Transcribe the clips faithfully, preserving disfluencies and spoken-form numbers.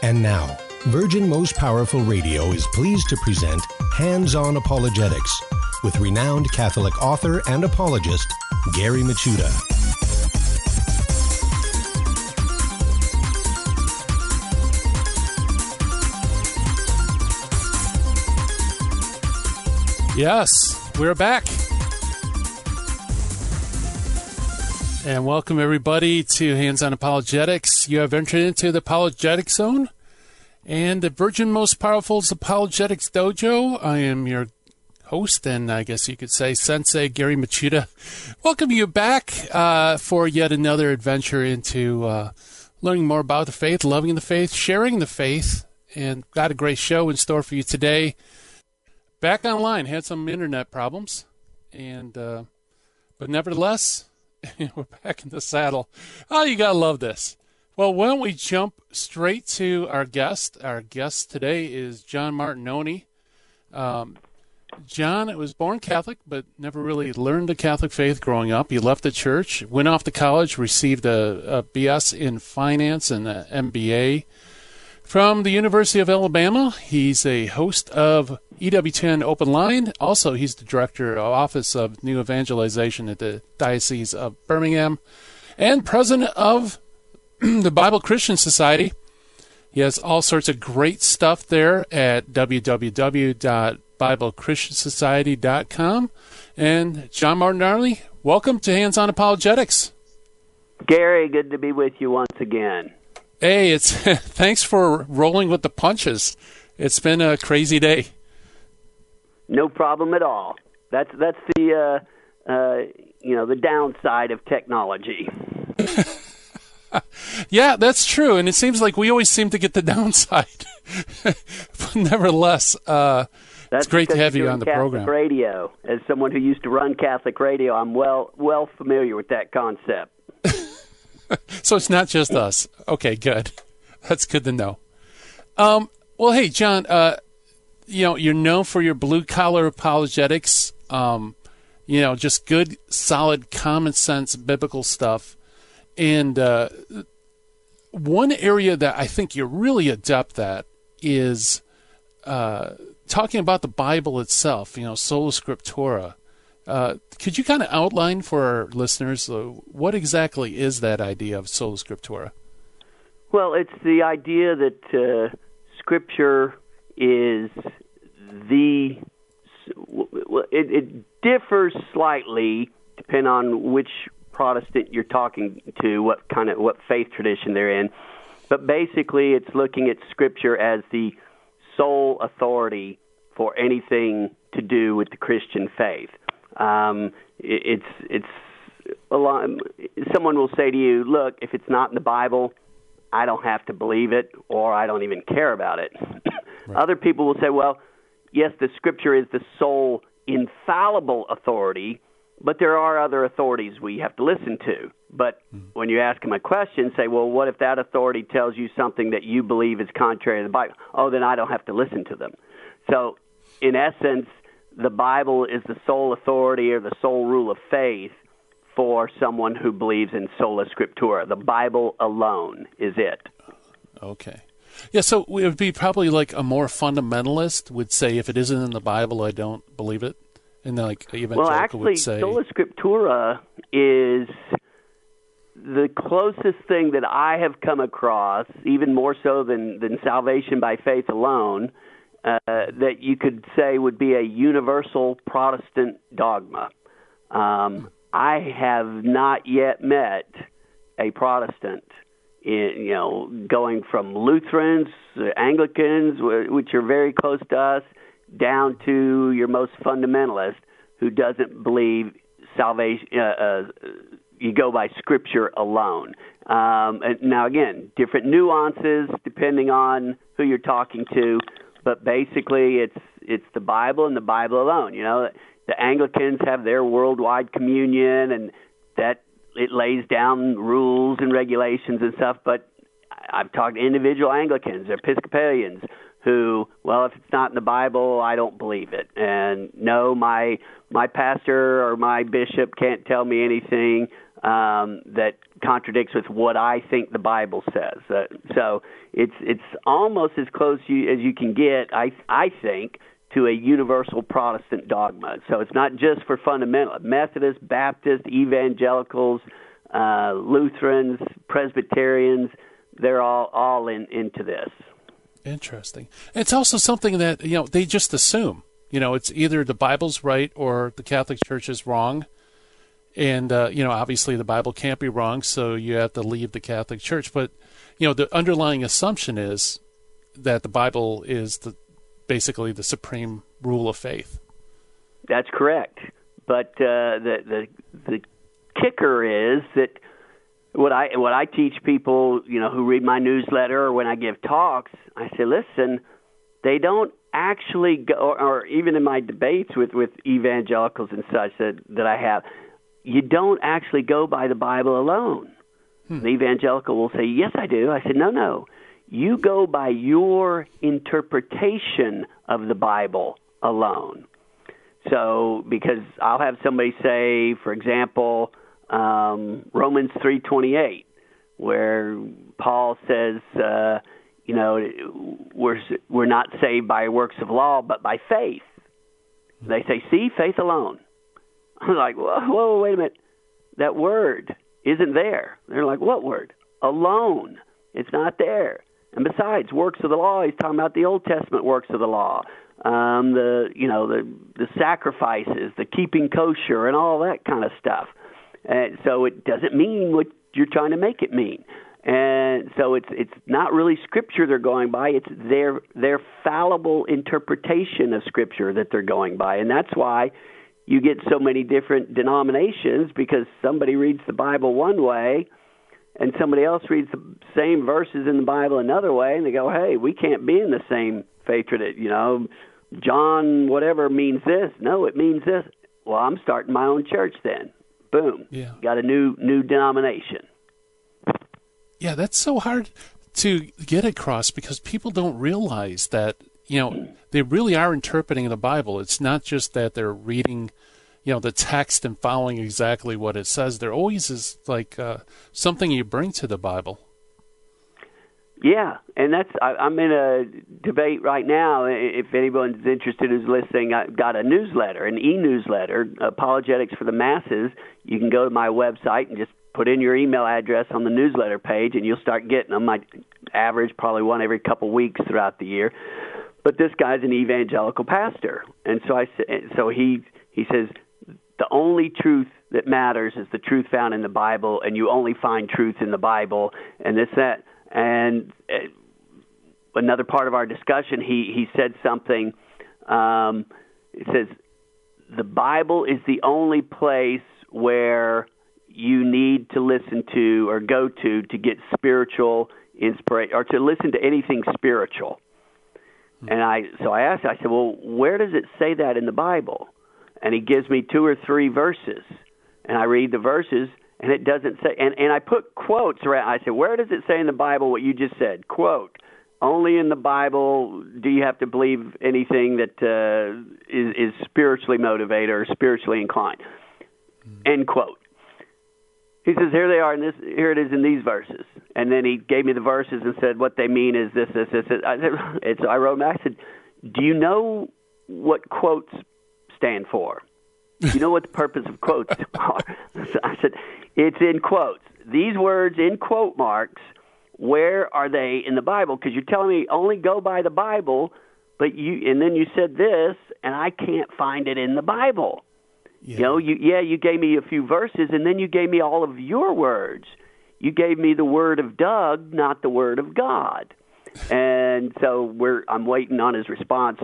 And now, Virgin Most Powerful Radio is pleased to present Hands-On Apologetics with renowned Catholic author and apologist, Gary Michuta. Yes, we're back. And welcome everybody to Hands-On Apologetics. You have entered into the Apologetic Zone and the Virgin Most Powerful's Apologetics Dojo. I am your host, and I guess you could say Sensei Gary Michuta. Welcome you back uh, for yet another adventure into uh, learning more about the faith, loving the faith, sharing the faith, and got a great show in store for you today. Back online, had some internet problems, and uh, but nevertheless, we're back in the saddle. Oh, you gotta love this. Well, why don't we jump straight to our guest? Our guest today is John Martignoni. Um, John was born Catholic, but never really learned the Catholic faith growing up. He left the church, went off to college, received a, a B S in finance and an M B A from the University of Alabama. He's a host of E W ten Open Line. Also, he's the director of Office of New Evangelization at the Diocese of Birmingham and president of the Bible Christian Society. He has all sorts of great stuff there at w w w dot bible christian society dot com. And John Martignoni, welcome to Hands-On Apologetics. Gary, good to be with you once again. Hey, it's thanks for rolling with the punches. It's been a crazy day. No problem at all. That's that's the uh, uh, you know the downside of technology. Yeah, that's true, and it seems like we always seem to get the downside. But nevertheless, uh, that's it's great to have you on the Catholic program. Radio, as someone who used to run Catholic radio, I'm well well familiar with that concept. So it's not just us. Okay, good. That's good to know. Um, well, hey, John, uh, you know, you're known for your blue-collar apologetics, um, you know, just good, solid, common-sense biblical stuff. And uh, one area that I think you're really adept at is uh, talking about the Bible itself, you know, sola scriptura. Uh, could you kind of outline for our listeners uh, what exactly is that idea of sola scriptura? Well, it's the idea that uh, Scripture is the it, it differs slightly depending on which Protestant you're talking to, what kind of what faith tradition they're in, but basically it's looking at Scripture as the sole authority for anything to do with the Christian faith. Um, it, it's it's a lot. Someone will say to you, "Look, if it's not in the Bible, I don't have to believe it, or I don't even care about it." Right. Other people will say, "Well, yes, the Scripture is the sole infallible authority, but there are other authorities we have to listen to." But mm-hmm. when you ask them a question, say, "Well, what if that authority tells you something that you believe is contrary to the Bible?" Oh, then I don't have to listen to them. So, in essence, the Bible is the sole authority or the sole rule of faith for someone who believes in sola scriptura. The Bible alone is it. Okay. Yeah, so it would be probably like a more fundamentalist would say, if it isn't in the Bible, I don't believe it. And then like evangelical well, actually, would say... sola scriptura is the closest thing that I have come across, even more so than, than salvation by faith alone, Uh, that you could say would be a universal Protestant dogma. Um, I have not yet met a Protestant, in, you know, going from Lutherans, Anglicans, which are very close to us, down to your most fundamentalist, who doesn't believe salvation. Uh, uh, you go by Scripture alone. Um, and now, again, different nuances depending on who you're talking to. But basically, it's it's the Bible and the Bible alone. You know, the Anglicans have their worldwide communion, and that it lays down rules and regulations and stuff. But I've talked to individual Anglicans, Episcopalians, who, well, if it's not in the Bible, I don't believe it. And no, my my pastor or my bishop can't tell me anything. um, that contradicts with what I think the Bible says. Uh, so it's it's almost as close you, as you can get, I I think, to a universal Protestant dogma. So it's not just for fundamental Methodists, Baptists, Evangelicals, uh, Lutherans, Presbyterians. They're all all in into this. Interesting. It's also something that, you know, they just assume. You know, it's either the Bible's right or the Catholic Church is wrong. And, uh, you know, obviously the Bible can't be wrong, so you have to leave the Catholic Church. But, you know, the underlying assumption is that the Bible is the basically the supreme rule of faith. That's correct. But uh, the, the the kicker is that what I what I teach people, you know, who read my newsletter or when I give talks, I say, listen, they don't actually go, or, or even in my debates with, with evangelicals and such that, that I have, you don't actually go by the Bible alone. Hmm. The evangelical will say, yes, I do. I said, no, no. You go by your interpretation of the Bible alone. So, because I'll have somebody say, for example, um, Romans three twenty-eight, where Paul says, uh, you know, we're we're not saved by works of law, but by faith. They say, see, faith alone. I'm like, whoa, whoa, wait a minute. That word isn't there. They're like, what word? Alone. It's not there. And besides, works of the law, he's talking about the Old Testament works of the law, um, the you know the the sacrifices, the keeping kosher, and all that kind of stuff. And so it doesn't mean what you're trying to make it mean. And so it's it's not really Scripture they're going by; it's their their fallible interpretation of Scripture that they're going by, and that's why you get so many different denominations, because somebody reads the Bible one way and somebody else reads the same verses in the Bible another way, and they go, hey, we can't be in the same faith tradition. You know, John whatever means this. No, it means this. Well, I'm starting my own church then. Boom. Yeah. Got a new new denomination. Yeah, that's so hard to get across because people don't realize that, you know, they really are interpreting the Bible. It's not just that they're reading, you know, the text and following exactly what it says. There always is like uh, something you bring to the Bible. Yeah, and that's I, I'm in a debate right now. If anyone's interested who's listening, I've got a newsletter, an e-newsletter, Apologetics for the Masses. You can go to my website and just put in your email address on the newsletter page, and you'll start getting them. I average probably one every couple weeks throughout the year. But this guy's an evangelical pastor, and so I so he he says the only truth that matters is the truth found in the Bible, and you only find truth in the Bible, and this that. And uh, another part of our discussion, he he said something. Um, it says the Bible is the only place where you need to listen to or go to to get spiritual inspiration or to listen to anything spiritual. And I, so I asked, I said, well, where does it say that in the Bible? And he gives me two or three verses. And I read the verses, and it doesn't say, and, and I put quotes around. I said, where does it say in the Bible what you just said? Quote, only in the Bible do you have to believe anything that uh, is, is spiritually motivated or spiritually inclined. Mm. End quote. He says, here they are, in this, here it is in these verses. And then he gave me the verses and said, what they mean is this, this, this. this. I, said, it's, I wrote back, I said, do you know what quotes stand for? Do you know what the purpose of quotes are? So I said, it's in quotes. These words in quote marks, where are they in the Bible? Because you're telling me only go by the Bible, but you, and then you said this, and I can't find it in the Bible. Yeah. You know, you, yeah, you gave me a few verses, and then you gave me all of your words. You gave me the word of Doug, not the word of God. And so we're I'm waiting on his response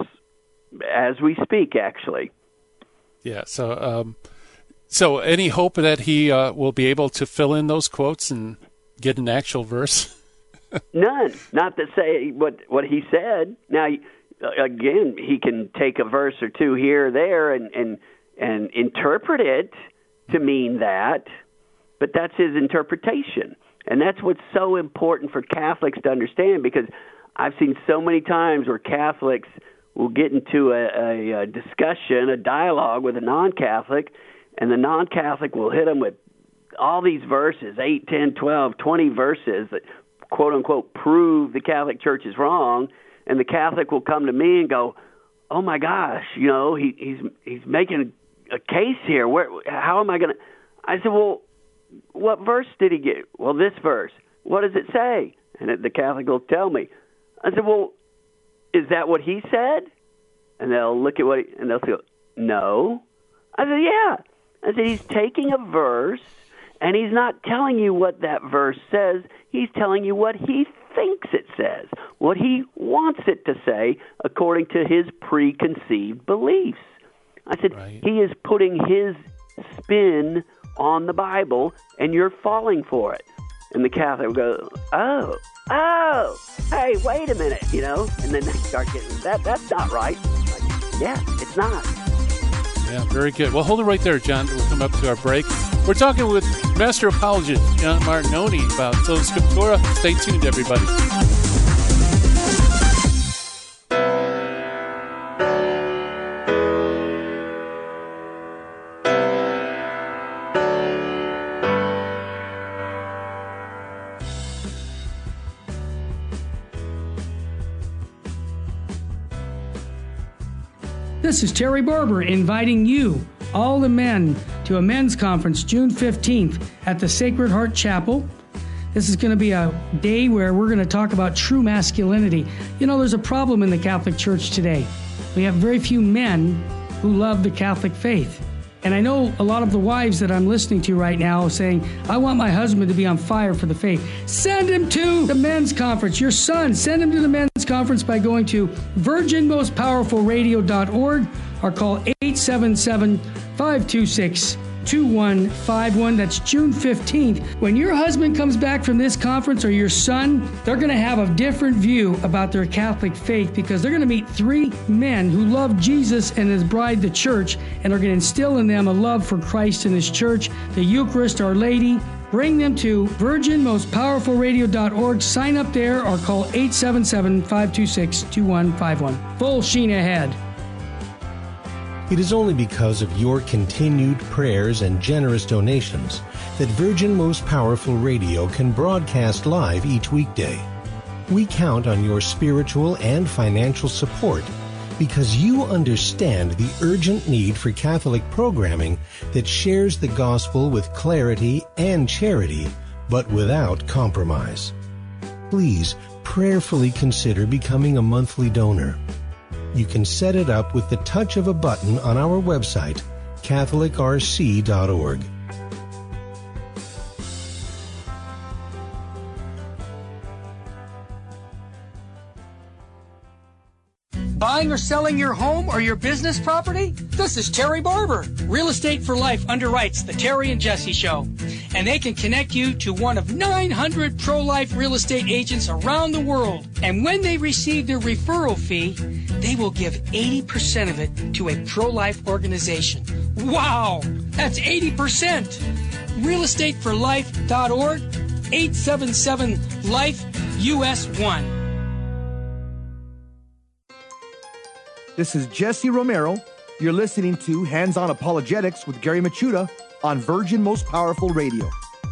as we speak, actually. Yeah, so um, so any hope that he uh, will be able to fill in those quotes and get an actual verse? None. Not to say what, what he said. Now, again, he can take a verse or two here or there and, and and interpret it to mean that, but that's his interpretation. And that's what's so important for Catholics to understand, because I've seen so many times where Catholics will get into a, a, a discussion, a dialogue with a non-Catholic, and the non-Catholic will hit them with all these verses, eight, ten, twelve, twenty verses that quote unquote prove the Catholic Church is wrong, and the Catholic will come to me and go, "Oh my gosh, you know, he, he's he's making a case here. Where? How am I going to?" I said, "Well, what verse did he get?" "Well, this verse." "What does it say?" And the Catholic will tell me. I said, "Well, is that what he said?" And they'll look at what he, and they'll go, "No." I said, "Yeah." I said, "He's taking a verse, and he's not telling you what that verse says. He's telling you what he thinks it says, what he wants it to say according to his preconceived beliefs." I said, right. He is putting his spin on the Bible, and you're falling for it. And the Catholic will go, "Oh, oh, hey, wait a minute," you know, and then they start getting, that, that's not right. Like, yeah, it's not. Yeah, very good. Well, hold it right there, John. We'll come up to our break. We're talking with Master Apologist John Martignoni about Sola Scriptura. Stay tuned, everybody. This is Terry Barber inviting you, all the men, to a men's conference June fifteenth at the Sacred Heart Chapel. This is going to be a day where we're going to talk about true masculinity. You know, there's a problem in the Catholic Church today. We have very few men who love the Catholic faith. And I know a lot of the wives that I'm listening to right now saying, "I want my husband to be on fire for the faith." Send him to the men's conference. Your son, send him to the men's conference by going to virgin most powerful radio dot org or call eight seven seven, five two six, two one five one. That's June fifteenth. When your husband comes back from this conference, or your son, they're going to have a different view about their Catholic faith, because they're going to meet three men who love Jesus and his bride, the church, and are going to instill in them a love for Christ and his church, the Eucharist, Our Lady. Bring them to virgin most powerful radio dot org. Sign up there or call eight seven seven, five two six, two one five one. Full sheen ahead. It is only because of your continued prayers and generous donations that Virgin Most Powerful Radio can broadcast live each weekday. We count on your spiritual and financial support because you understand the urgent need for Catholic programming that shares the gospel with clarity and charity, but without compromise. Please prayerfully consider becoming a monthly donor. You can set it up with the touch of a button on our website, catholic r c dot org. Buying or selling your home or your business property? This is Terry Barber. Real Estate for Life underwrites the Terry and Jesse Show, and they can connect you to one of nine hundred pro-life real estate agents around the world. And when they receive their referral fee, they will give eighty percent of it to a pro-life organization. Wow! That's eighty percent! real estate for life dot org, eight seven seven, life, U S one. This is Jesse Romero. You're listening to Hands-On Apologetics with Gary Machuda on Virgin Most Powerful Radio.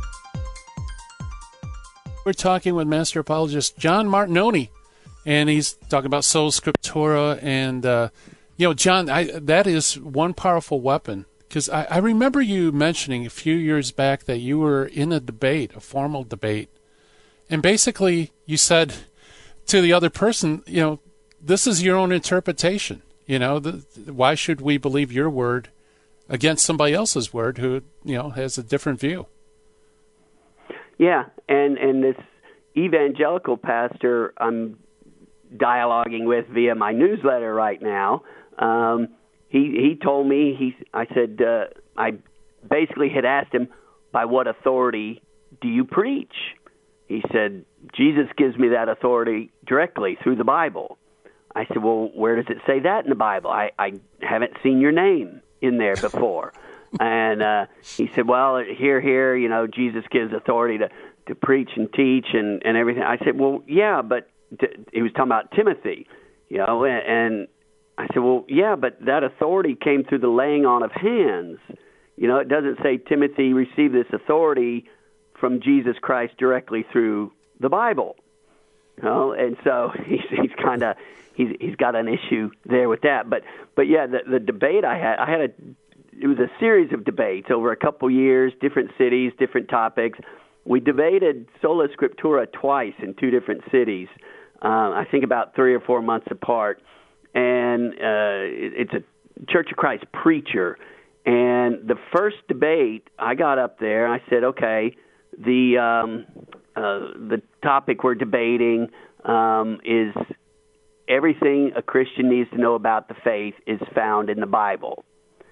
We're talking with Master Apologist John Martignoni, and he's talking about Sola Scriptura. And, uh, you know, John, I, that is one powerful weapon, because I, I remember you mentioning a few years back that you were in a debate, a formal debate, and basically you said to the other person, you know, this is your own interpretation. You know, the, why should we believe your word against somebody else's word who, you know, has a different view? Yeah, and, and this evangelical pastor I'm dialoguing with via my newsletter right now, um, he he told me, he I said, uh, I basically had asked him, by what authority do you preach? He said, Jesus gives me that authority directly through the Bible. I said, well, where does it say that in the Bible? I, I haven't seen your name in there before. And uh, he said, well, here, here, you know, Jesus gives authority to, to preach and teach and, and everything. I said, well, yeah, but t- he was talking about Timothy, you know, and, and I said, well, yeah, but that authority came through the laying on of hands. You know, it doesn't say Timothy received this authority from Jesus Christ directly through the Bible. You know? And so he's, he's kind of he's he's got an issue there with that. But but yeah, the the debate I had I had a it was a series of debates over a couple years, different cities, different topics. We debated Sola Scriptura twice in two different cities. Uh, I think about three or four months apart, and uh, it, it's a Church of Christ preacher. And the first debate, I got up there, and I said, okay, the um, uh, the topic we're debating um, is everything a Christian needs to know about the faith is found in the Bible.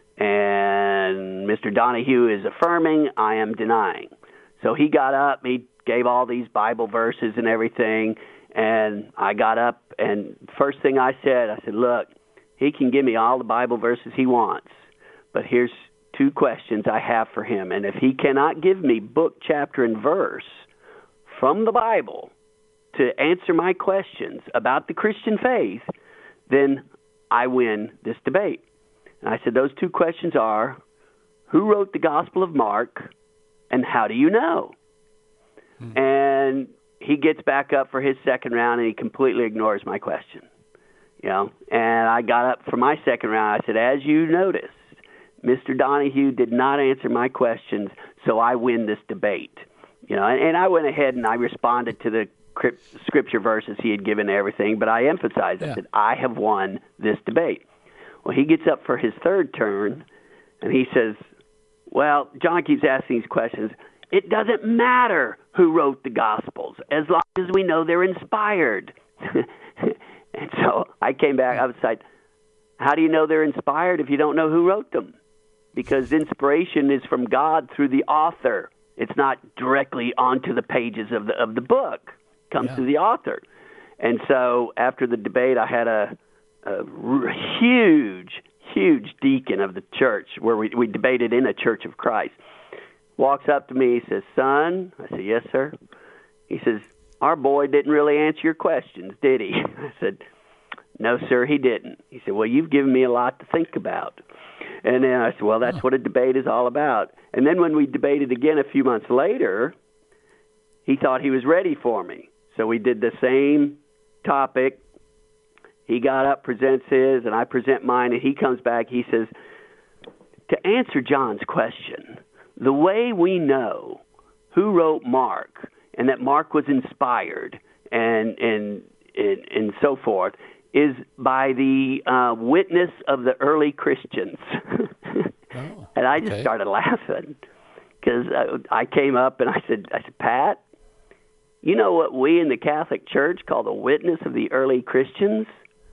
And Mister Donahue is affirming, I am denying. So he got up, he gave all these Bible verses and everything, and I got up, and first thing I said, I said, look, he can give me all the Bible verses he wants, but here's two questions I have for him. And if he cannot give me book, chapter, and verse from the Bible to answer my questions about the Christian faith, then I win this debate. And I said, those two questions are, who wrote the Gospel of Mark, and how do you know? Hmm. And he gets back up for his second round, and he completely ignores my question. You know, and I got up for my second round. I said, as you noticed, Mister Donahue did not answer my questions, so I win this debate. You know, and, and I went ahead and I responded to the scripture verses he had given and everything, but I emphasized, yeah. I said, I have won this debate. Well, he gets up for his third turn, and he says, well, John keeps asking these questions. It doesn't matter who wrote the Gospels, as long as we know they're inspired. And so I came back, I was like, how do you know they're inspired if you don't know who wrote them? Because inspiration is from God through the author. It's not directly onto the pages of the of the book. It comes yeah. through the author. And so after the debate, I had a, a huge, huge deacon of the church where we, we debated in a Church of Christ. Walks up to me, he says, son, I said, yes, sir. He says, our boy didn't really answer your questions, did he? I said, no, sir, he didn't. He said, well, you've given me a lot to think about. And then I said, well, that's what a debate is all about. And then when we debated again a few months later, he thought he was ready for me. So we did the same topic. He got up, presents his, and I present mine, and he comes back. He says, to answer John's question, the way we know who wrote Mark and that Mark was inspired and and and, and so forth is by the uh, witness of the early Christians. Oh, and I just okay. started laughing because I, I came up and I said, I said, Pat, you know what we in the Catholic Church call the witness of the early Christians?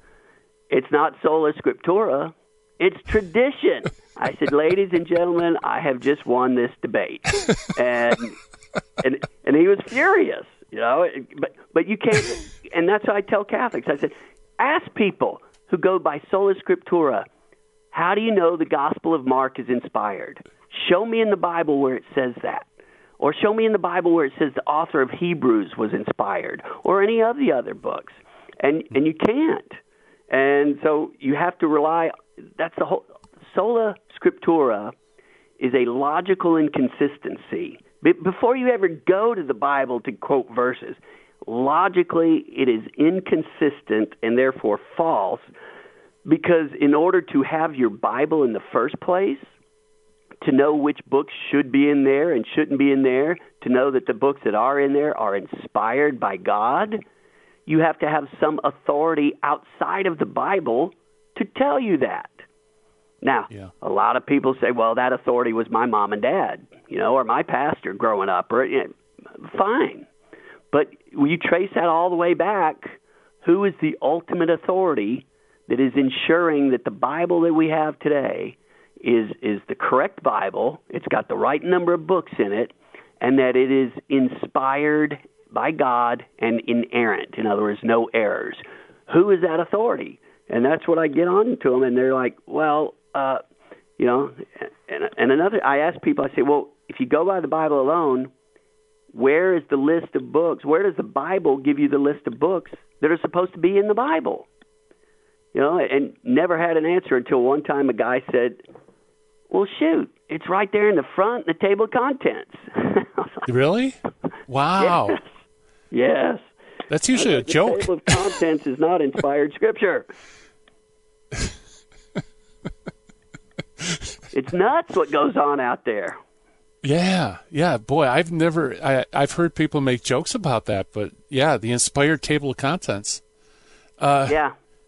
It's not sola scriptura. It's tradition. I said, ladies and gentlemen, I have just won this debate. And and and he was furious, you know. But but you can't, and that's what I tell Catholics. I said, ask people who go by sola scriptura, how do you know the Gospel of Mark is inspired? Show me in the Bible where it says that. Or show me in the Bible where it says the author of Hebrews was inspired, or any of the other books. And and you can't. And so you have to rely, that's the whole, sola scriptura is a logical inconsistency. Before you ever go to the Bible to quote verses, logically it is inconsistent and therefore false, because in order to have your Bible in the first place, to know which books should be in there and shouldn't be in there, to know that the books that are in there are inspired by God, you have to have some authority outside of the Bible to tell you that. Now, yeah. a lot of people say, well, that authority was my mom and dad, you know, or my pastor growing up, or you know, fine. But when you trace that all the way back, who is the ultimate authority that is ensuring that the Bible that we have today is is the correct Bible, it's got the right number of books in it, and that it is inspired by God and inerrant. In other words, no errors. Who is that authority? And that's what I get on to them, and they're like, well, uh, you know, and, and another, I ask people, I say, well, if you go by the Bible alone, where is the list of books? Where does the Bible give you the list of books that are supposed to be in the Bible? You know, and never had an answer until one time a guy said, well, shoot, it's right there in the front, in the table of contents. Really? Wow. Yes. Yes. That's usually a the joke. The table of contents is not inspired scripture. It's nuts what goes on out there. Yeah, yeah, boy, I've never, I, I've heard people make jokes about that, but yeah, the inspired table of contents. Uh, yeah.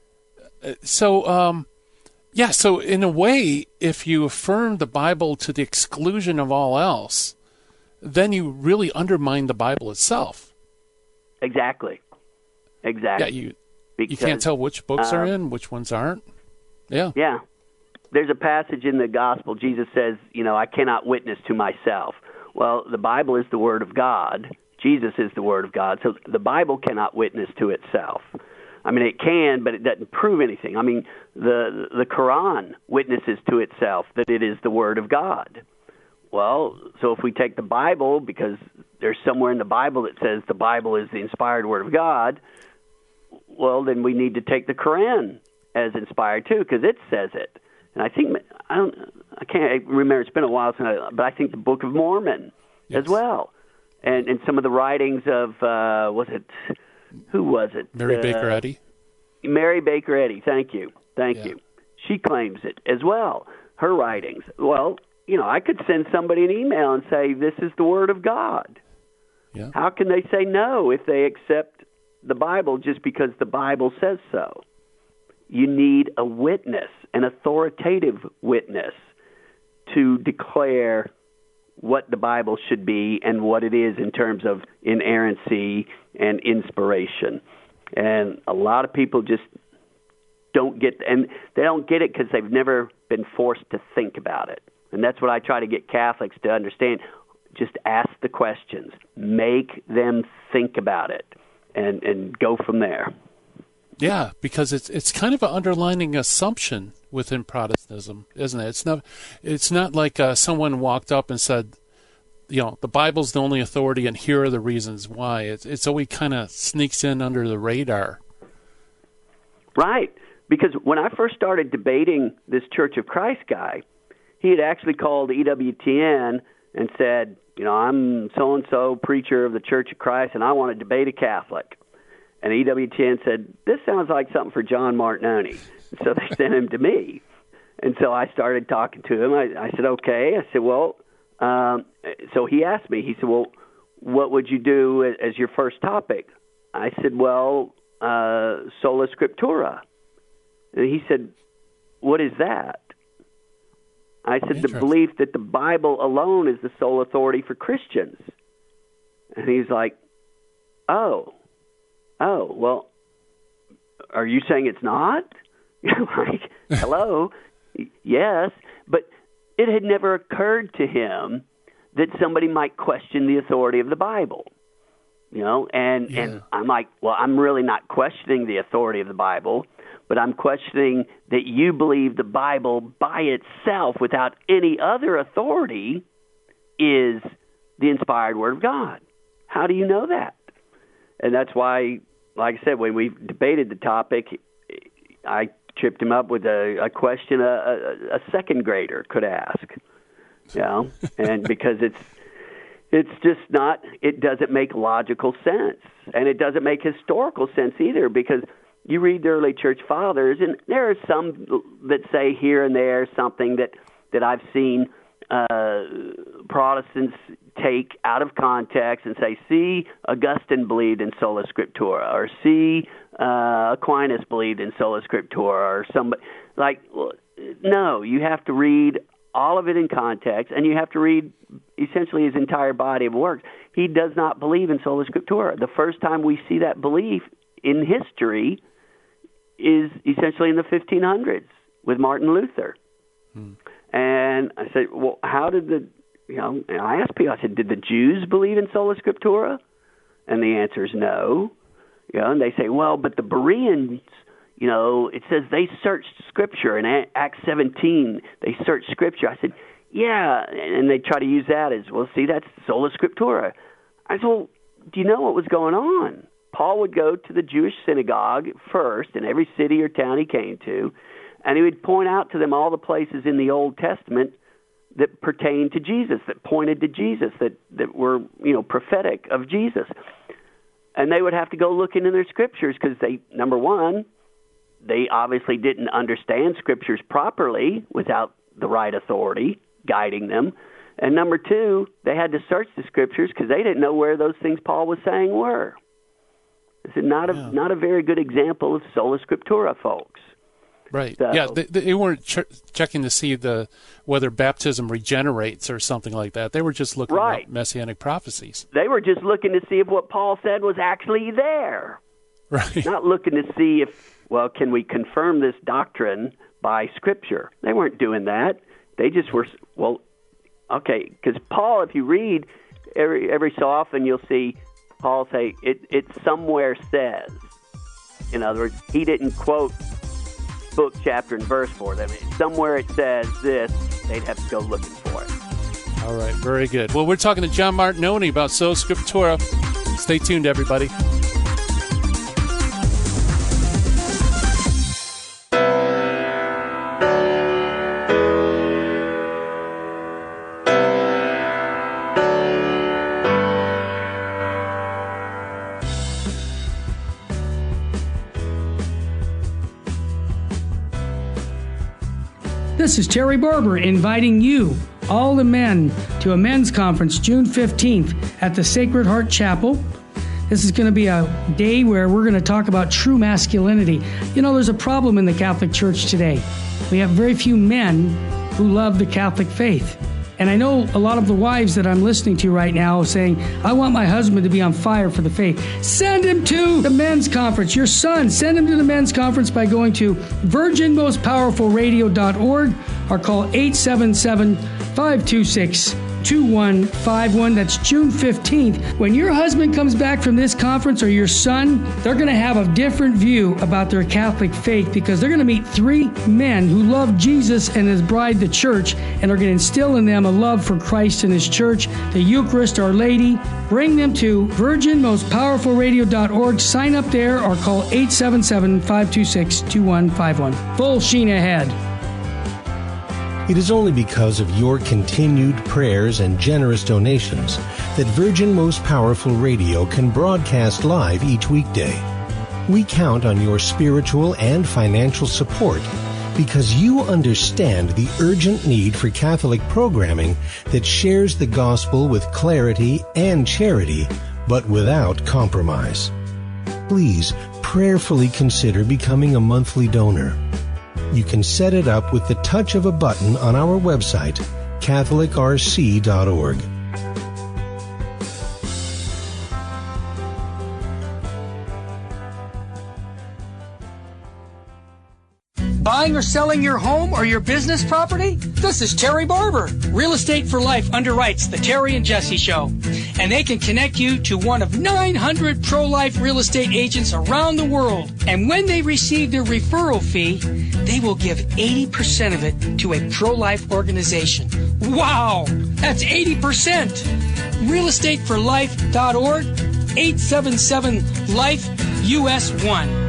So, um, yeah, so in a way, if you affirm the Bible to the exclusion of all else, then you really undermine the Bible itself. Exactly. Exactly. Yeah, you because, you can't tell which books uh, are in, which ones aren't. Yeah. Yeah. There's a passage in the gospel, Jesus says, you know, I cannot witness to myself. Well, the Bible is the Word of God. Jesus is the Word of God. So the Bible cannot witness to itself. I mean, it can, but it doesn't prove anything. I mean, the the Quran witnesses to itself that it is the Word of God. Well, so if we take the Bible, because there's somewhere in the Bible that says the Bible is the inspired Word of God, well, then we need to take the Quran as inspired too, because it says it. And I think, I don't, I can't remember, it's been a while since I, but I think the Book of Mormon yes. as well. And and some of the writings of, uh, was it, who was it? Mary uh, Baker Eddy? Mary Baker Eddy, thank you, thank yeah. you. She claims it as well, her writings. Well, you know, I could send somebody an email and say, this is the Word of God. Yeah. How can they say no if they accept the Bible just because the Bible says so? You need a witness, an authoritative witness, to declare what the Bible should be and what it is in terms of inerrancy and inspiration. And a lot of people just don't get, and they don't get it because they've never been forced to think about it. And that's what I try to get Catholics to understand. Just ask the questions. Make them think about it and, and go from there. Yeah, because it's it's kind of an underlining assumption within Protestantism, isn't it? It's not it's not like uh, someone walked up and said, you know, the Bible's the only authority, and here are the reasons why. It's it's always kind of sneaks in under the radar. Right, because when I first started debating this Church of Christ guy, he had actually called E W T N and said, you know, I'm so and so preacher of the Church of Christ, and I want to debate a Catholic. And E W T N said, this sounds like something for John Martinoni. So they sent him to me. And so I started talking to him. I, I said, okay. I said, well, um, so he asked me, he said, well, what would you do as, as your first topic? I said, well, uh, sola scriptura. And he said, what is that? I said, the belief that the Bible alone is the sole authority for Christians. And he's like, oh. Oh, well, are you saying it's not? Like, hello? Yes, but it had never occurred to him that somebody might question the authority of the Bible. You know, and, yeah. and I'm like, well, I'm really not questioning the authority of the Bible, but I'm questioning that you believe the Bible by itself, without any other authority, is the inspired Word of God. How do you know that? And that's why, like I said, when we debated the topic, I tripped him up with a, a question a, a, a second grader could ask. You know, and because it's it's just not, it doesn't make logical sense, and it doesn't make historical sense either. Because you read the early church fathers, and there are some that say here and there something that that I've seen uh, Protestants take out of context and say, see, Augustine believed in sola scriptura, or see, uh, Aquinas believed in sola scriptura, or somebody. Like, no, you have to read all of it in context, and you have to read essentially his entire body of works. He does not believe in sola scriptura. The first time we see that belief in history is essentially in the fifteen hundreds with Martin Luther. Hmm. And I said, well, how did the, you know, and I asked people, I said, did the Jews believe in sola scriptura? And the answer is no. You know, and they say, well, but the Bereans, you know, it says they searched Scripture in Acts seventeen. They searched Scripture. I said, yeah, and they try to use that as, well, see, that's sola scriptura. I said, well, do you know what was going on? Paul would go to the Jewish synagogue first in every city or town he came to, and he would point out to them all the places in the Old Testament that pertained to Jesus, that pointed to Jesus, that, that were, you know, prophetic of Jesus. And they would have to go looking in their scriptures because they, number one, they obviously didn't understand scriptures properly without the right authority guiding them. And number two, they had to search the scriptures because they didn't know where those things Paul was saying were. This is not a, yeah. not a very good example of sola scriptura, folks. Right. So, yeah, they, they weren't ch- checking to see the whether baptism regenerates or something like that. They were just looking right. at messianic prophecies. They were just looking to see if what Paul said was actually there. Right. Not looking to see if, well, can we confirm this doctrine by Scripture? They weren't doing that. They just were, well, okay, because Paul, if you read every every so often, you'll see Paul say, it, it somewhere says. In other words, he didn't quote book, chapter, and verse for them. Somewhere it says this, they'd have to go looking for it. All right, very good. Well, we're talking to John Martignoni about Sola Scriptura. Stay tuned, everybody. This is Terry Barber inviting you, all the men, to a men's conference June fifteenth at the Sacred Heart Chapel. This is going to be a day where we're going to talk about true masculinity. You know, there's a problem in the Catholic Church today. We have very few men who love the Catholic faith. And I know a lot of the wives that I'm listening to right now saying, I want my husband to be on fire for the faith. Send him to the men's conference. Your son, send him to the men's conference by going to virgin most powerful radio dot org or call eight seven seven, five two six, two one five one. That's June fifteenth. When your husband comes back from this conference or your son, they're going to have a different view about their Catholic faith because they're going to meet three men who love Jesus and his bride, the church, and are going to instill in them a love for Christ and his church, the Eucharist, Our Lady. Bring them to virgin most powerful radio dot org. Sign up there or call eight seven seven, five two six, two one five one. Full sheen ahead. It is only because of your continued prayers and generous donations that Virgin Most Powerful Radio can broadcast live each weekday. We count on your spiritual and financial support because you understand the urgent need for Catholic programming that shares the gospel with clarity and charity, but without compromise. Please prayerfully consider becoming a monthly donor. You can set it up with the touch of a button on our website, catholic r c dot org. Buying or selling your home or your business property? This is Terry Barber. Real Estate for Life underwrites the Terry and Jesse Show, and they can connect you to one of nine hundred pro-life real estate agents around the world. And when they receive their referral fee, they will give eighty percent of it to a pro-life organization. Wow! That's eighty percent! real estate for life dot org, eight seven seven, life U S one.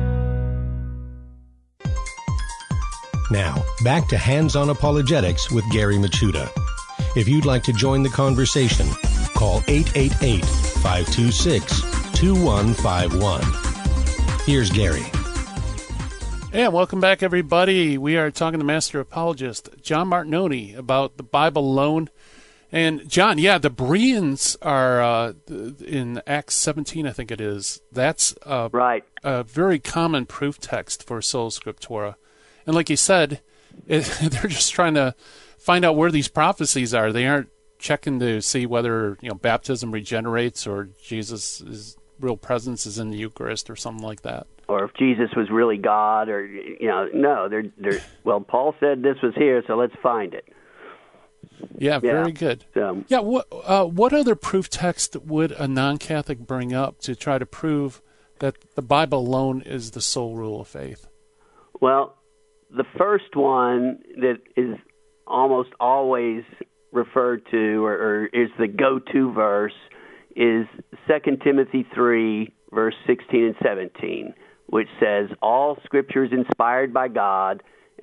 Now, back to Hands-On Apologetics with Gary Machuda. If you'd like to join the conversation, call eight eight eight, five two six, two one five one. Here's Gary. And welcome back, everybody. We are talking to Master Apologist John Martignoni about the Bible alone. And, John, yeah, the Bereans are uh, in Acts seventeen, I think it is. That's uh, right. a very common proof text for Sola Scriptura. And like you said, it, they're just trying to find out where these prophecies are. They aren't checking to see whether, you know, baptism regenerates or Jesus' real presence is in the Eucharist or something like that. Or if Jesus was really God, or, you know, no, they're, they're, well, Paul said this was here, so let's find it. Yeah, yeah. very good. So, yeah, what uh, what other proof text would a non-Catholic bring up to try to prove that the Bible alone is the sole rule of faith? Well, the first one that is almost always referred to, or, or is the go-to verse, is Second Timothy three, verse sixteen and seventeen, which says, all Scripture is inspired by God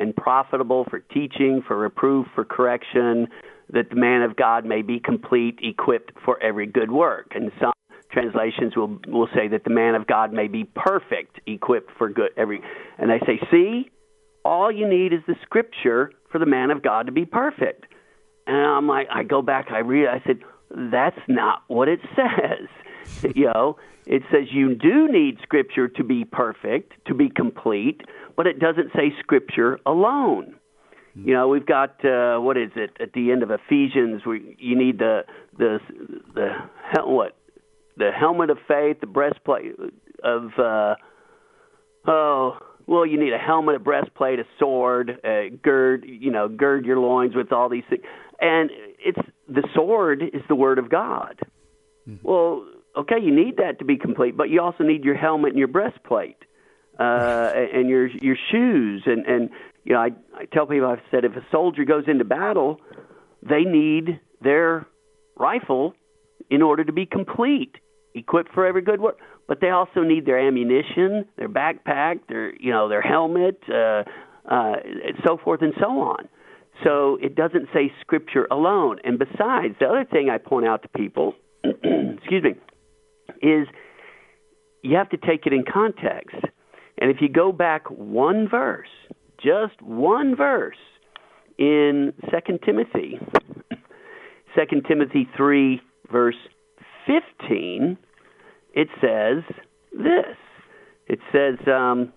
and profitable for teaching, for reproof, for correction, that the man of God may be complete, equipped for every good work. And some translations will will say that the man of God may be perfect, equipped for good every. And they say, see, all you need is the Scripture for the man of God to be perfect. And I'm like, I go back, I read, I said, that's not what it says. You know, it says you do need Scripture to be perfect, to be complete, but it doesn't say Scripture alone. You know, we've got uh, what is it at the end of Ephesians? We you need the the the what the helmet of faith, the breastplate of uh, oh well, you need a helmet, a breastplate, a sword, a gird you know gird your loins with all these things, and it's the sword is the word of God. Mm-hmm. Well, okay, you need that to be complete, but you also need your helmet and your breastplate, uh, and your your shoes and and. You know, I, I tell people, I've said, if a soldier goes into battle, they need their rifle in order to be complete, equipped for every good work. But they also need their ammunition, their backpack, their you know their helmet, uh, uh, and so forth and so on. So it doesn't say Scripture alone. And besides, the other thing I point out to people, excuse me, is you have to take it in context. And if you go back one verse, just one verse in Second Timothy, Second Timothy three, verse fifteen, it says this. It says, um,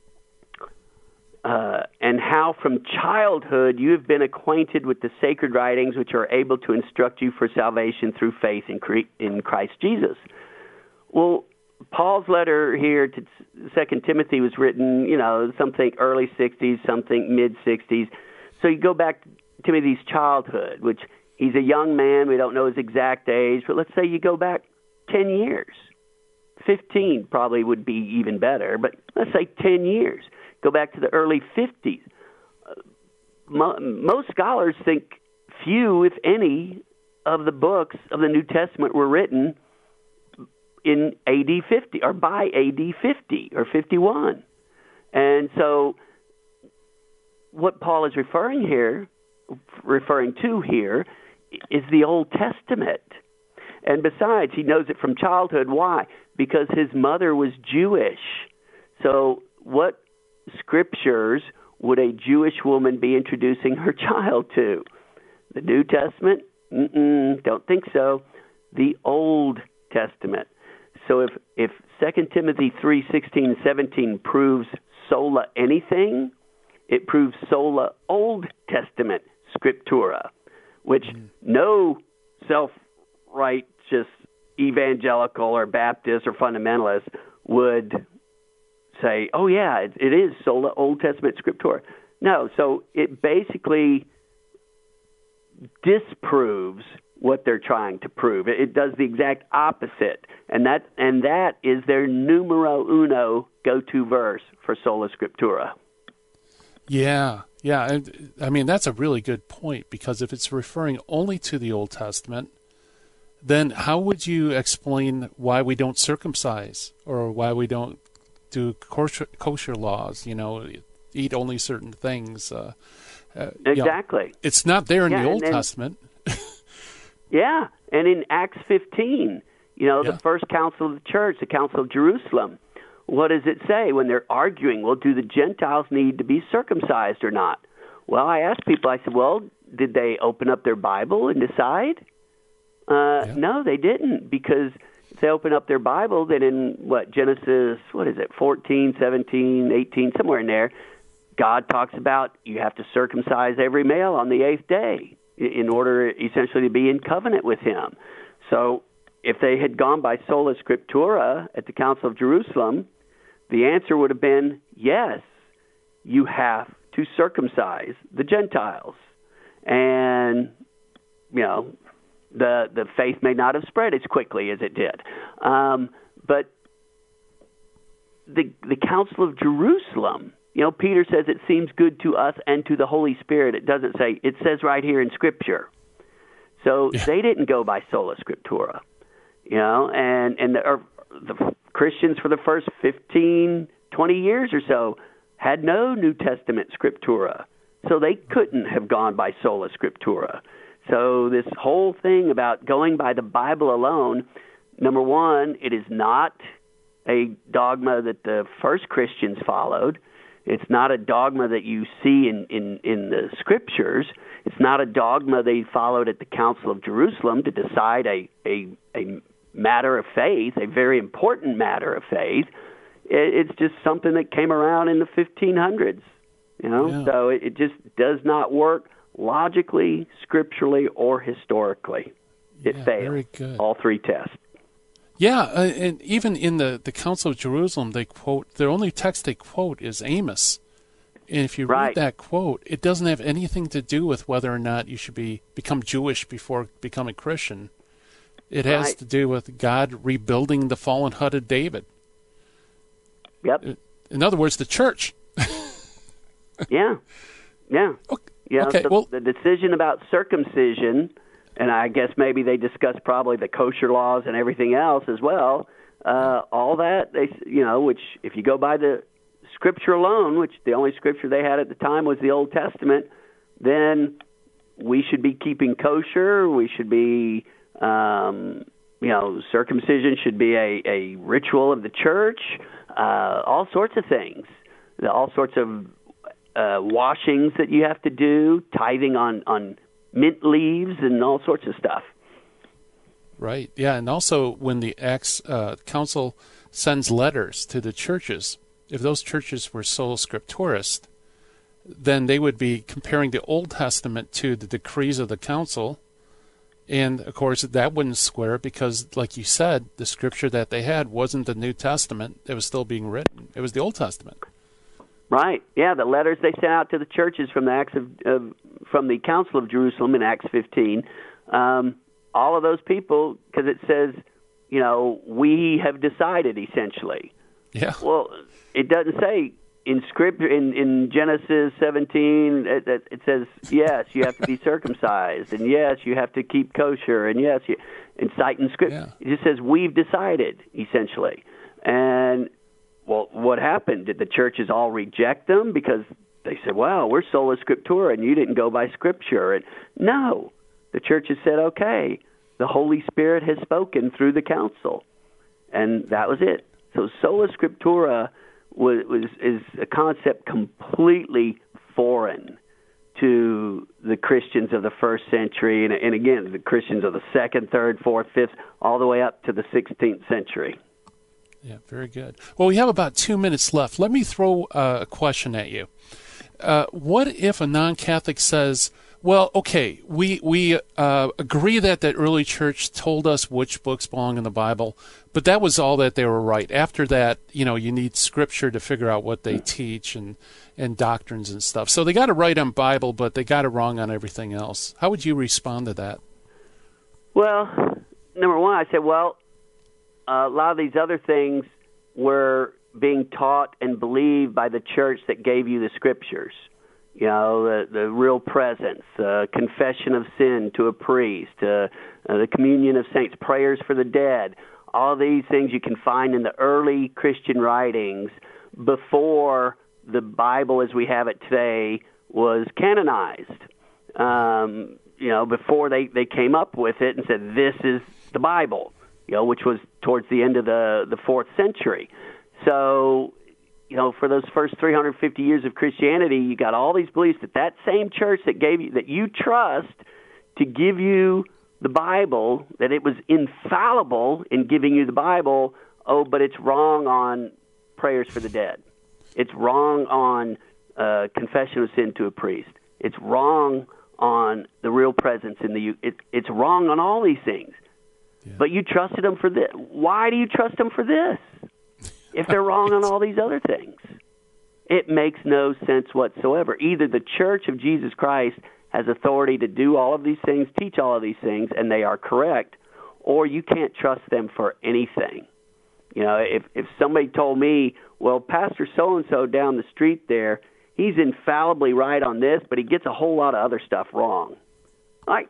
uh, and how from childhood you have been acquainted with the sacred writings which are able to instruct you for salvation through faith in Christ Jesus. Well, Paul's letter here to Second Timothy was written, you know, something early sixties, something mid-sixties. So you go back to Timothy's childhood, which he's a young man. We don't know his exact age, but let's say you go back ten years. fifteen probably would be even better, but let's say ten years. Go back to the early fifties. Uh, mo- most scholars think few, if any, of the books of the New Testament were written in A D fifty or by A D fifty or fifty-one. And so what Paul is referring here, referring to here is the Old Testament. And besides, he knows it from childhood. Why? Because his mother was Jewish. So what scriptures would a Jewish woman be introducing her child to? The New Testament? Mm-mm, don't think so. The Old Testament. So if, if Second Timothy three, sixteen, and seventeen proves sola anything, it proves sola Old Testament scriptura, which mm. no self-righteous evangelical or Baptist or fundamentalist would say, oh, yeah, it, it is sola Old Testament scriptura. No, so it basically disproves what they're trying to prove. It, it does the exact opposite, and that and that is their numero uno go-to verse for sola scriptura. Yeah, yeah. And, I mean, that's a really good point, because if it's referring only to the Old Testament, then how would you explain why we don't circumcise or why we don't do kosher, kosher laws, you know, eat only certain things? Uh, uh, exactly. You know, it's not there in yeah, the Old and, Testament. Yeah, and in Acts fifteen, you know, yeah. the first council of the church, the Council of Jerusalem, what does it say when they're arguing? Well, do the Gentiles need to be circumcised or not? Well, I asked people, I said, well, did they open up their Bible and decide? Uh, yeah. No, they didn't, because if they open up their Bible, then in, what, Genesis, what is it, fourteen, seventeen, eighteen, somewhere in there, God talks about you have to circumcise every male on the eighth day in order essentially to be in covenant with him. So if they had gone by sola scriptura at the Council of Jerusalem, the answer would have been, yes, you have to circumcise the Gentiles. And, you know, the the faith may not have spread as quickly as it did. Um, but the the Council of Jerusalem, you know, Peter says it seems good to us and to the Holy Spirit. It doesn't say, it says right here in Scripture. So yeah. They didn't go by sola scriptura, you know, and, and the, or the Christians for the first fifteen, twenty years or so had no New Testament scriptura, so they couldn't have gone by sola scriptura. So this whole thing about going by the Bible alone, number one, it is not a dogma that the first Christians followed. It's not a dogma that you see in, in, in the Scriptures. It's not a dogma they followed at the Council of Jerusalem to decide a, a, a matter of faith, a very important matter of faith. It, it's just something that came around in the fifteen hundreds. You know, yeah. So it, it just does not work logically, scripturally, or historically. It yeah, fails. Very good. All three tests. Yeah, uh, and even in the, the Council of Jerusalem, they quote, their only text they quote is Amos. And if you right. read that quote, it doesn't have anything to do with whether or not you should be become Jewish before becoming Christian. It has right. to do with God rebuilding the fallen hut of David. Yep. In other words, the church. yeah. Yeah. Okay. Yeah, okay. so Well, the decision about circumcision, and I guess maybe they discussed probably the kosher laws and everything else as well. Uh, all that, they, you know, which if you go by the Scripture alone, which the only Scripture they had at the time was the Old Testament, then we should be keeping kosher. We should be, um, you know, circumcision should be a, a ritual of the church. Uh, all sorts of things, all sorts of uh, washings that you have to do, tithing on on mint leaves and all sorts of stuff. Right. Yeah, and also when the Acts uh, Council sends letters to the churches, if those churches were sola scripturist, then they would be comparing the Old Testament to the decrees of the council. And, of course, that wouldn't square because, like you said, the scripture that they had wasn't the New Testament. It was still being written. It was the Old Testament. Right. Yeah, the letters they sent out to the churches from the Acts of, of from the Council of Jerusalem in Acts fifteen, um, all of those people, because it says, you know, we have decided, essentially. Yeah. Well, it doesn't say in Scripture, in, in Genesis seventeen, it, it says, yes, you have to be circumcised, and yes, you have to keep kosher, and yes, you, in citing Scripture. Yeah. It just says, we've decided, essentially. And, well, what happened? Did the churches all reject them because they said, well, we're sola scriptura, and you didn't go by Scripture? And no. The churches said, okay, the Holy Spirit has spoken through the council, and that was it. So sola scriptura was, was is a concept completely foreign to the Christians of the first century, and, and again, the Christians of the second, third, fourth, fifth, all the way up to the sixteenth century. Yeah, very good. Well, we have about two minutes left. Let me throw uh, a question at you. Uh, what if a non-Catholic says, well, okay, we we uh, agree that the early church told us which books belong in the Bible, but that was all that they were right. After that, you know, you need Scripture to figure out what they teach and, and doctrines and stuff. So they got it right on Bible, but they got it wrong on everything else. How would you respond to that? Well, number one, I said, well, uh, a lot of these other things were being taught and believed by the church that gave you the Scriptures. You know, the, the real presence, uh, confession of sin to a priest, uh, uh, the communion of saints, prayers for the dead. All these things you can find in the early Christian writings before the Bible as we have it today was canonized. Um, you know, before they, they came up with it and said, this is the Bible, you know, which was towards the end of the, the fourth century. So, you know, for those first three hundred fifty years of Christianity, you got all these beliefs that that same church that gave you, that you trust to give you the Bible, that it was infallible in giving you the Bible. Oh, but it's wrong on prayers for the dead. It's wrong on uh, confession of sin to a priest. It's wrong on the real presence in the. It, it's wrong on all these things. Yeah. But you trusted them for this. Why do you trust them for this? If they're wrong on all these other things, it makes no sense whatsoever. Either the Church of Jesus Christ has authority to do all of these things, teach all of these things, and they are correct, or you can't trust them for anything. You know, if if somebody told me, well, Pastor so-and-so down the street there, he's infallibly right on this, but he gets a whole lot of other stuff wrong. Like,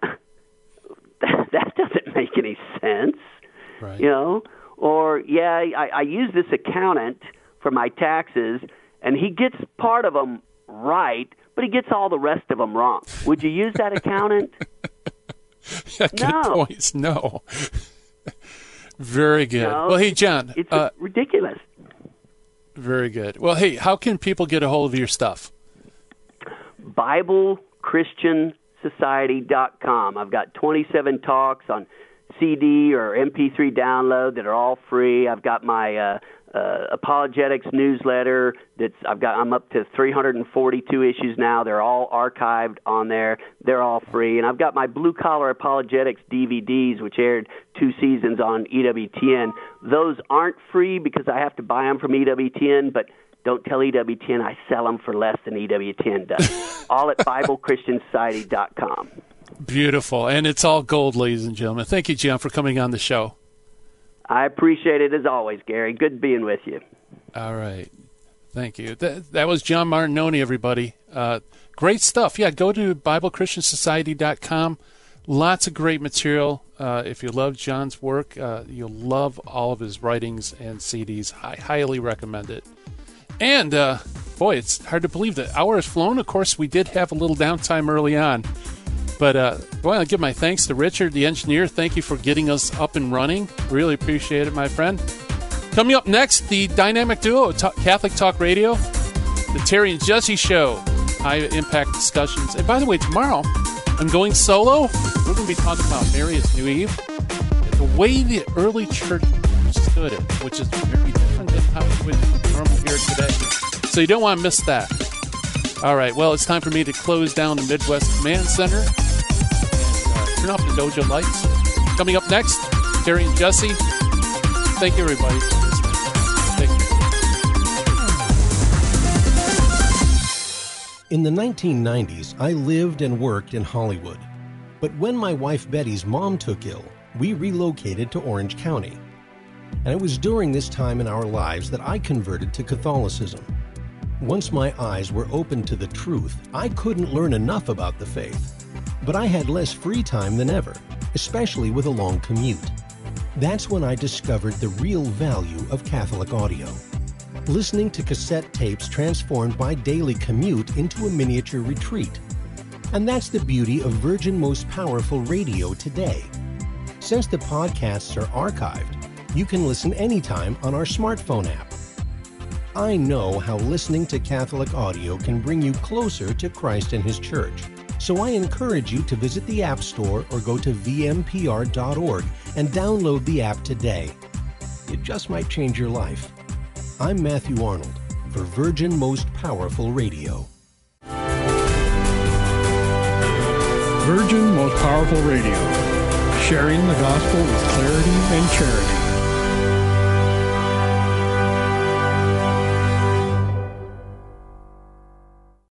that, that doesn't make any sense, right. You know? Or, yeah, I, I use this accountant for my taxes, and he gets part of them right, but he gets all the rest of them wrong. Would you use that accountant? Yeah, good No. points. No. Very good. No, well, hey, John. It's uh, ridiculous. Very good. Well, hey, how can people get a hold of your stuff? Bible Christian Society dot com. I've got twenty-seven talks on C D or M P three download that are all free. I've got my uh, uh, apologetics newsletter that's I've got. I'm up to three hundred forty-two issues now. They're all archived on there. They're all free. And I've got my Blue Collar Apologetics D V Ds, which aired two seasons on E W T N. Those aren't free because I have to buy them from E W T N, but don't tell E W T N I sell them for less than E W T N does. All at Bible Christian Society dot com. Beautiful. And it's all gold, ladies and gentlemen. Thank you, John, for coming on the show. I appreciate it as always, Gary. Good being with you. All right. Thank you. That, that was John Martinoni, everybody. Uh, great stuff. Yeah, go to Bible Christian Society dot com. Lots of great material. Uh, if you love John's work, uh, you'll love all of his writings and C Ds. I highly recommend it. And, uh, boy, it's hard to believe the hour has flown. Of course, we did have a little downtime early on. But uh, I want to give my thanks to Richard, the engineer. Thank you for getting us up and running. Really appreciate it, my friend. Coming up next, the dynamic duo of Catholic Talk Radio, the Terry and Jesse Show, high-impact discussions. And by the way, tomorrow I'm going solo. We're going to be talking about Mary's New Eve, the way the early church understood it, which is very different than how we would normally hear it today. So you don't want to miss that. All right, well, it's time for me to close down the Midwest Command Center and uh, turn off the dojo lights. Coming up next, Terry and Jesse. Thank you, everybody, for listening. Thank you. In the nineteen nineties, I lived and worked in Hollywood. But when my wife Betty's mom took ill, we relocated to Orange County. And it was during this time in our lives that I converted to Catholicism. Once my eyes were opened to the truth, I couldn't learn enough about the faith. But I had less free time than ever, especially with a long commute. That's when I discovered the real value of Catholic audio. Listening to cassette tapes transformed my daily commute into a miniature retreat. And that's the beauty of Virgin Most Powerful Radio today. Since the podcasts are archived, you can listen anytime on our smartphone app. I know how listening to Catholic audio can bring you closer to Christ and His Church. So I encourage you to visit the App Store or go to V M P R dot org and download the app today. It just might change your life. I'm Matthew Arnold for Virgin Most Powerful Radio. Virgin Most Powerful Radio, sharing the gospel with clarity and charity.